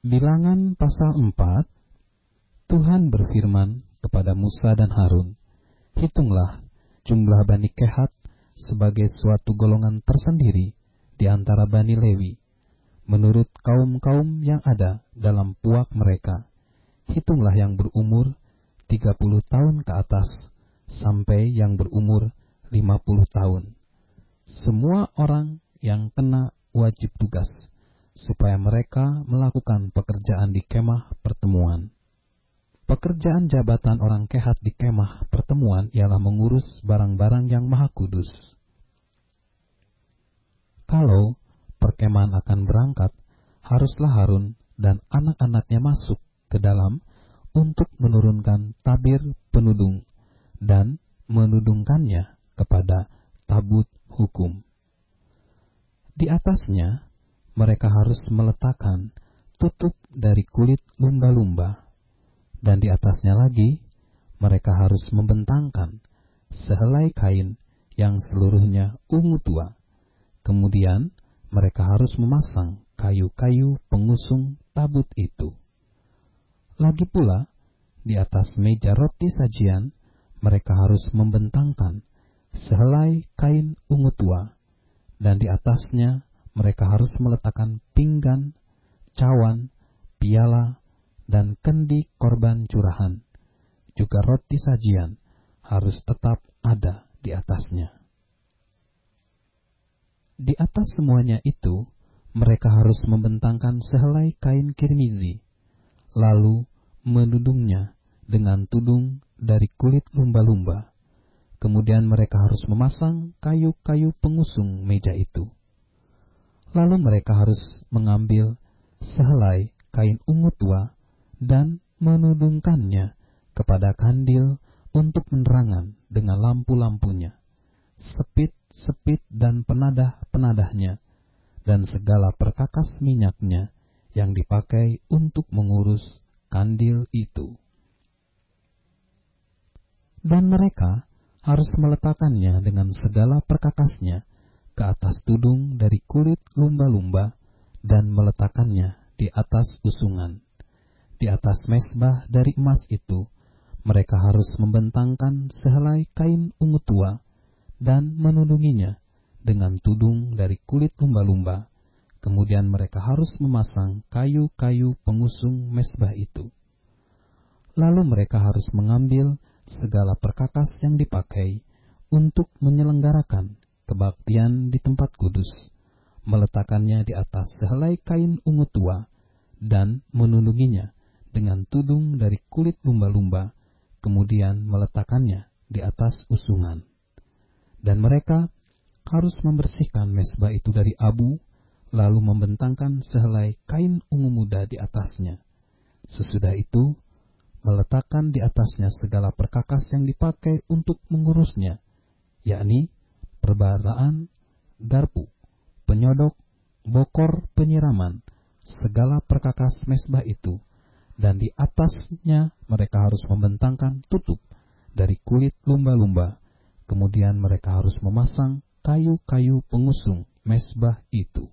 Bilangan pasal 4, Tuhan berfirman kepada Musa dan Harun, "Hitunglah jumlah Bani Kehat sebagai suatu golongan tersendiri di antara Bani Lewi, menurut kaum-kaum yang ada dalam puak mereka. Hitunglah yang berumur 30 tahun ke atas, sampai yang berumur 50 tahun. Semua orang yang kena wajib tugas, supaya mereka melakukan pekerjaan di kemah pertemuan." Pekerjaan jabatan orang Kehat di kemah pertemuan ialah mengurus barang-barang yang maha kudus. Kalau perkemahan akan berangkat, haruslah Harun dan anak-anaknya masuk ke dalam untuk menurunkan tabir penudung dan menudungkannya kepada tabut hukum. Di atasnya, mereka harus meletakkan tutup dari kulit lumba-lumba, dan di atasnya lagi, mereka harus membentangkan sehelai kain yang seluruhnya ungu tua. Kemudian, mereka harus memasang kayu-kayu pengusung tabut itu. Lagi pula, di atas meja roti sajian, mereka harus membentangkan sehelai kain ungu tua, dan di atasnya mereka harus meletakkan pinggan, cawan, piala, dan kendi korban curahan. Juga roti sajian harus tetap ada di atasnya. Di atas semuanya itu, mereka harus membentangkan sehelai kain kirmizi, lalu menudungnya dengan tudung dari kulit lumba-lumba. Kemudian mereka harus memasang kayu-kayu pengusung meja itu. Lalu mereka harus mengambil sehelai kain ungu tua dan menudungkannya kepada kandil untuk penerangan dengan lampu-lampunya, sepit-sepit dan penadah-penadahnya, dan segala perkakas minyaknya yang dipakai untuk mengurus kandil itu. Dan mereka harus meletakkannya dengan segala perkakasnya ke atas tudung dari kulit lumba-lumba dan meletakkannya di atas usungan. Di atas mezbah dari emas itu, mereka harus membentangkan sehelai kain ungu tua dan menudunginya dengan tudung dari kulit lumba-lumba. Kemudian mereka harus memasang kayu-kayu pengusung mezbah itu. Lalu mereka harus mengambil segala perkakas yang dipakai untuk menyelenggarakan kebaktian di tempat kudus, meletakkannya di atas sehelai kain ungu tua dan menudunginya dengan tudung dari kulit lumba-lumba, kemudian meletakkannya di atas usungan. Dan mereka harus membersihkan mezbah itu dari abu, lalu membentangkan sehelai kain ungu muda di atasnya. Sesudah itu, meletakkan di atasnya segala perkakas yang dipakai untuk mengurusnya, yakni perbaraan, garpu, penyodok, bokor penyiraman, segala perkakas mezbah itu. Dan di atasnya mereka harus membentangkan tutup dari kulit lumba-lumba. Kemudian mereka harus memasang kayu-kayu pengusung mezbah itu.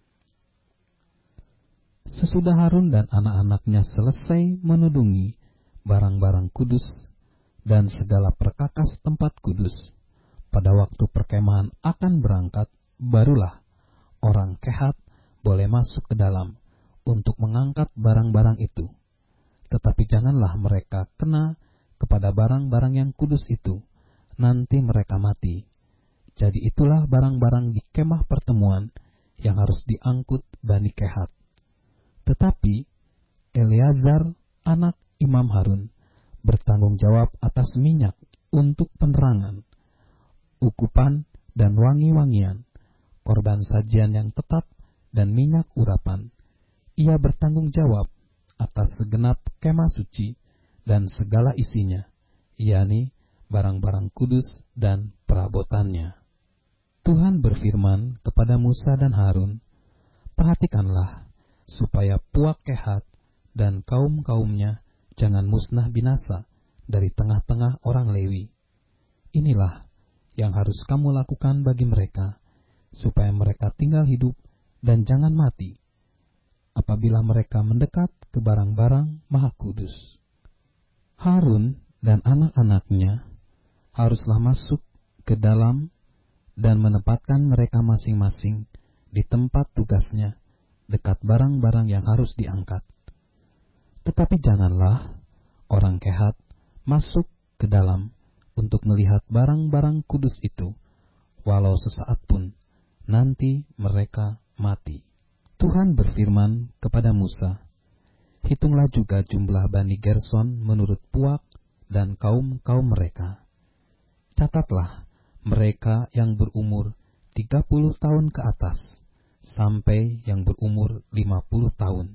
Sesudah Harun dan anak-anaknya selesai menudungi barang-barang kudus dan segala perkakas tempat kudus, pada waktu perkemahan akan berangkat, barulah orang Kehat boleh masuk ke dalam untuk mengangkat barang-barang itu. Tetapi janganlah mereka kena kepada barang-barang yang kudus itu, nanti mereka mati. Jadi itulah barang-barang di kemah pertemuan yang harus diangkut Bani Kehat. Tetapi Eleazar, anak Imam Harun, bertanggung jawab atas minyak untuk penerangan, ukupan dan wangi-wangian, korban sajian yang tetap dan minyak urapan. Ia bertanggung jawab atas segenap kemah suci dan segala isinya, yakni barang-barang kudus dan perabotannya. Tuhan berfirman kepada Musa dan Harun, "Perhatikanlah, supaya puak Kehat dan kaum-kaumnya jangan musnah binasa dari tengah-tengah orang Lewi. Inilah yang harus kamu lakukan bagi mereka, supaya mereka tinggal hidup dan jangan mati. apabila mereka mendekat ke barang-barang maha kudus. Harun dan anak-anaknya haruslah masuk ke dalam dan menempatkan mereka masing-masing di tempat tugasnya dekat barang-barang yang harus diangkat. Tetapi janganlah orang Kehat masuk ke dalam untuk melihat barang-barang kudus itu, walau sesaat pun, nanti mereka mati. Tuhan berfirman kepada Musa, hitunglah juga jumlah Bani Gerson menurut puak dan kaum-kaum mereka. Catatlah mereka yang berumur 30 tahun ke atas, sampai yang berumur 50 tahun.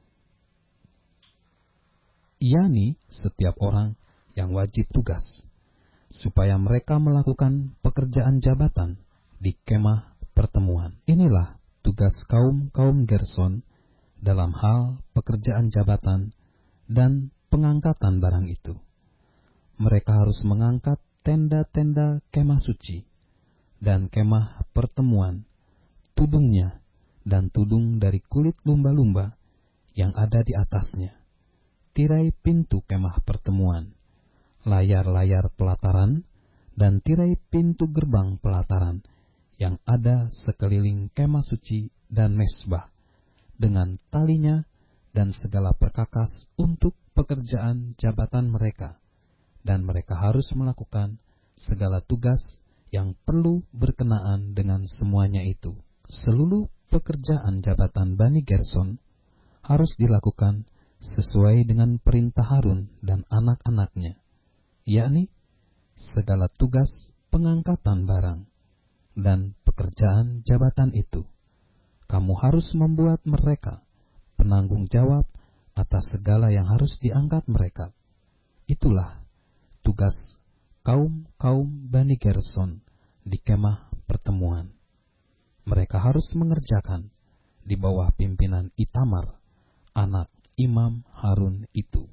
yakni setiap orang yang wajib tugas, supaya mereka melakukan pekerjaan jabatan di kemah pertemuan. Inilah tugas kaum Gerson dalam hal pekerjaan jabatan dan pengangkatan barang itu. Mereka harus mengangkat tenda-tenda kemah suci dan kemah pertemuan, tudungnya dan tudung dari kulit lumba-lumba yang ada di atasnya, tirai pintu kemah pertemuan, layar-layar pelataran, dan tirai pintu gerbang pelataran yang ada sekeliling kemah suci dan mesbah, dengan talinya dan segala perkakas untuk pekerjaan jabatan mereka, dan mereka harus melakukan segala tugas yang perlu berkenaan dengan semuanya itu. Seluruh pekerjaan jabatan Bani Gerson harus dilakukan sesuai dengan perintah Harun dan anak-anaknya, yakni segala tugas pengangkatan barang dan pekerjaan jabatan itu. Kamu harus membuat mereka penanggung jawab atas segala yang harus diangkat mereka. Itulah tugas kaum Bani Gerson di kemah pertemuan. Mereka harus mengerjakan di bawah pimpinan Itamar, anak Imam Harun itu.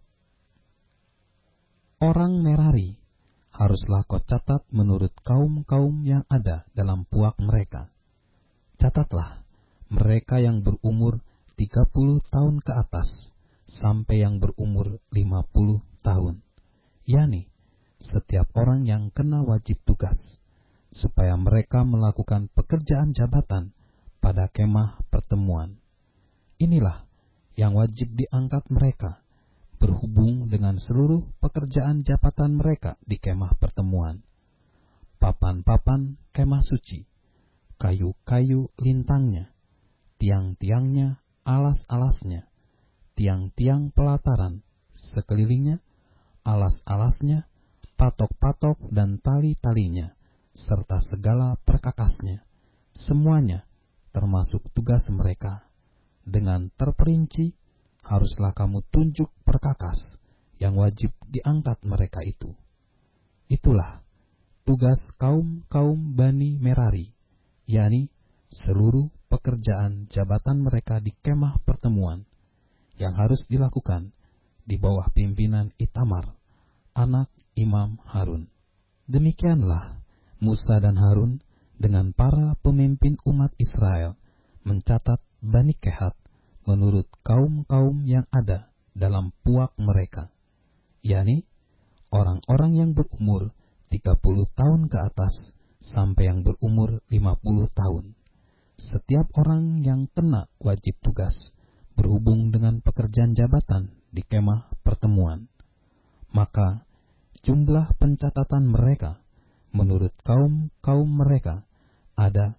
Orang Merari haruslah kau catat menurut kaum yang ada dalam puak mereka. Catatlah mereka yang berumur 30 tahun ke atas sampai yang berumur 50 tahun, yakni setiap orang yang kena wajib tugas, supaya mereka melakukan pekerjaan jabatan pada kemah pertemuan. Inilah yang wajib diangkat mereka, berhubung dengan seluruh pekerjaan jabatan mereka di kemah pertemuan. Papan-papan kemah suci, kayu-kayu lintangnya, tiang-tiangnya, alas-alasnya, tiang-tiang pelataran sekelilingnya, alas-alasnya, patok-patok dan tali-talinya, serta segala perkakasnya, semuanya termasuk tugas mereka. Dengan terperinci, haruslah kamu tunjuk perkakas yang wajib diangkat mereka itu. Itulah tugas kaum Bani Merari, yakni seluruh pekerjaan jabatan mereka di kemah pertemuan yang harus dilakukan di bawah pimpinan Itamar, anak Imam Harun. Demikianlah Musa dan Harun dengan para pemimpin umat Israel mencatat Bani Kehat menurut kaum yang ada dalam puak mereka, yakni orang-orang yang berumur 30 tahun ke atas sampai yang berumur 50 tahun. Setiap orang yang kena wajib tugas berhubung dengan pekerjaan jabatan di kemah pertemuan. Maka jumlah pencatatan mereka menurut kaum mereka ada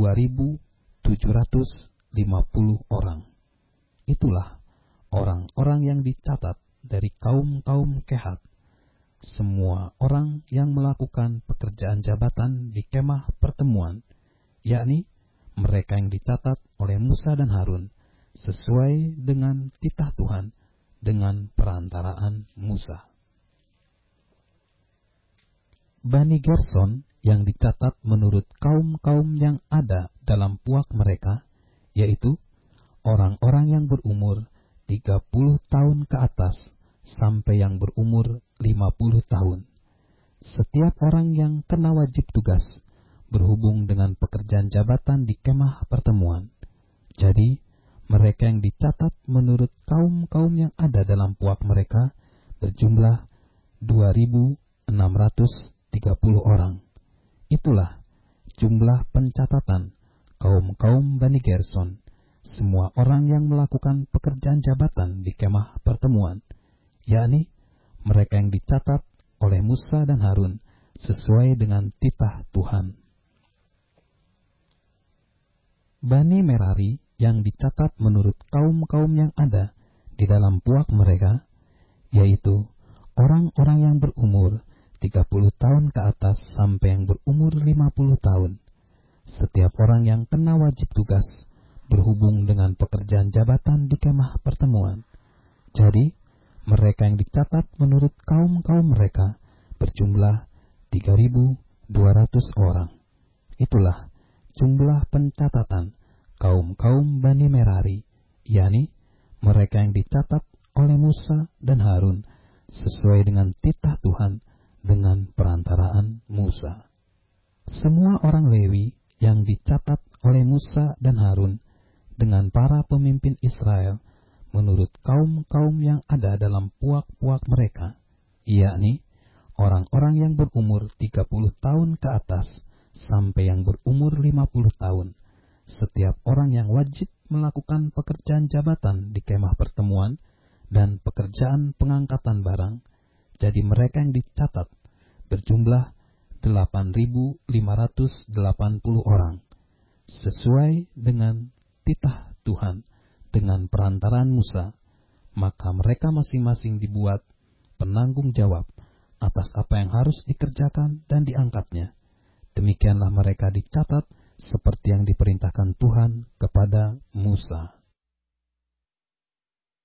2.750 orang. Itulah orang-orang yang dicatat dari kaum Kehat, semua orang yang melakukan pekerjaan jabatan di kemah pertemuan, yakni mereka yang dicatat oleh Musa dan Harun sesuai dengan titah Tuhan dengan perantaraan Musa. Bani Gerson yang dicatat menurut kaum yang ada dalam puak mereka, yaitu orang-orang yang berumur 30 tahun ke atas sampai yang berumur 50 tahun. Setiap orang yang kena wajib tugas berhubung dengan pekerjaan jabatan di kemah pertemuan. Jadi, mereka yang dicatat menurut kaum-kaum yang ada dalam puak mereka berjumlah 2.630 orang. Itulah jumlah pencatatan kaum-kaum Bani Gerson, semua orang yang melakukan pekerjaan jabatan di kemah pertemuan, yakni mereka yang dicatat oleh Musa dan Harun sesuai dengan titah Tuhan. Bani Merari yang dicatat menurut kaum-kaum yang ada di dalam puak mereka, yaitu orang-orang yang berumur 30 tahun ke atas sampai yang berumur 50 tahun. Setiap orang yang kena wajib tugas berhubung dengan pekerjaan jabatan di kemah pertemuan. Jadi, mereka yang dicatat menurut kaum-kaum mereka berjumlah 3.200 orang. Itulah jumlah pencatatan kaum-kaum Bani Merari, yakni mereka yang dicatat oleh Musa dan Harun sesuai dengan titah Tuhan dengan perantaraan Musa. Semua orang Lewi yang dicatat oleh Musa dan Harun dengan para pemimpin Israel menurut kaum-kaum yang ada dalam puak-puak mereka, yakni orang-orang yang berumur 30 tahun ke atas sampai yang berumur 50 tahun, setiap orang yang wajib melakukan pekerjaan jabatan di kemah pertemuan dan pekerjaan pengangkatan barang. Jadi mereka yang dicatat berjumlah 8.580 orang, sesuai dengan titah Tuhan dengan perantaraan Musa. Maka mereka masing-masing dibuat penanggung jawab atas apa yang harus dikerjakan dan diangkatnya. Demikianlah mereka dicatat seperti yang diperintahkan Tuhan kepada Musa.